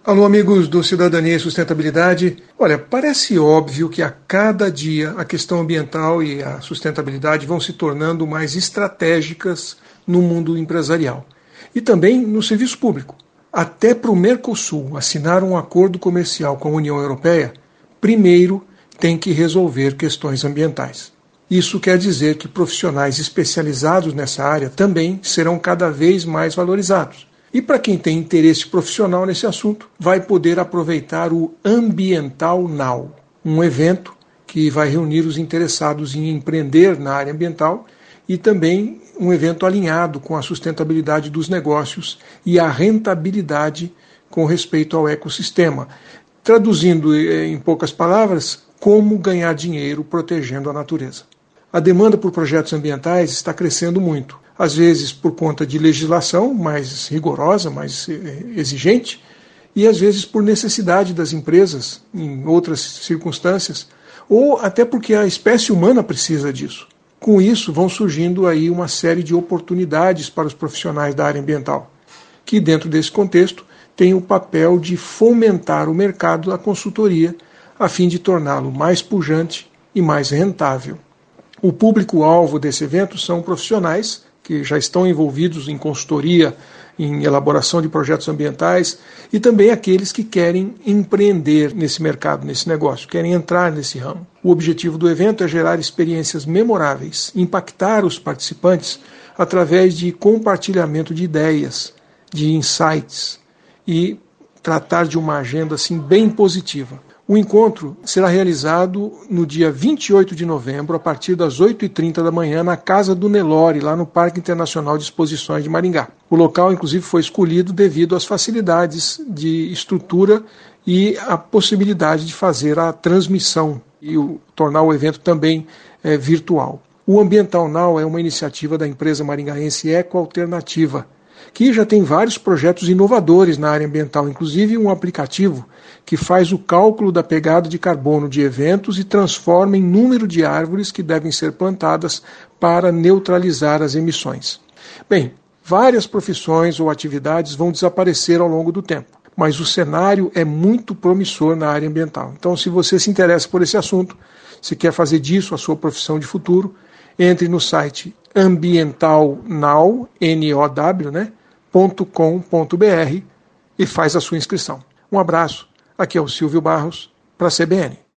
Alô, amigos do Cidadania e Sustentabilidade. Olha, parece óbvio que a cada dia a questão ambiental e a sustentabilidade vão se tornando mais estratégicas no mundo empresarial e também no serviço público. Até para o Mercosul assinar um acordo comercial com a União Europeia, primeiro tem que resolver questões ambientais. Isso quer dizer que profissionais especializados nessa área também serão cada vez mais valorizados. E para quem tem interesse profissional nesse assunto, vai poder aproveitar o Ambiental Now, um evento que vai reunir os interessados em empreender na área ambiental e também um evento alinhado com a sustentabilidade dos negócios e a rentabilidade com respeito ao ecossistema. Traduzindo em poucas palavras, como ganhar dinheiro protegendo a natureza. A demanda por projetos ambientais está crescendo muito, às vezes por conta de legislação mais rigorosa, mais exigente, e às vezes por necessidade das empresas, em outras circunstâncias, ou até porque a espécie humana precisa disso. Com isso, vão surgindo aí uma série de oportunidades para os profissionais da área ambiental, que dentro desse contexto têm o papel de fomentar o mercado da consultoria, a fim de torná-lo mais pujante e mais rentável. O público-alvo desse evento são profissionais que já estão envolvidos em consultoria, em elaboração de projetos ambientais e também aqueles que querem empreender nesse mercado, nesse negócio, querem entrar nesse ramo. O objetivo do evento é gerar experiências memoráveis, impactar os participantes através de compartilhamento de ideias, de insights e tratar de uma agenda assim bem positiva. O encontro será realizado no dia 28 de novembro, a partir das 8h30 da manhã, na Casa do Nelore, lá no Parque Internacional de Exposições de Maringá. O local, inclusive, foi escolhido devido às facilidades de estrutura e a possibilidade de fazer a transmissão e tornar o evento também virtual. O Ambiental Now é uma iniciativa da empresa maringaense Eco Alternativa, que já tem vários projetos inovadores na área ambiental, inclusive um aplicativo que faz o cálculo da pegada de carbono de eventos e transforma em número de árvores que devem ser plantadas para neutralizar as emissões. Bem, várias profissões ou atividades vão desaparecer ao longo do tempo, mas o cenário é muito promissor na área ambiental. Então, se você se interessa por esse assunto, se quer fazer disso a sua profissão de futuro, entre no site ambientalnow, .com.br e faz a sua inscrição. Um abraço, aqui é o Silvio Barros, para a CBN.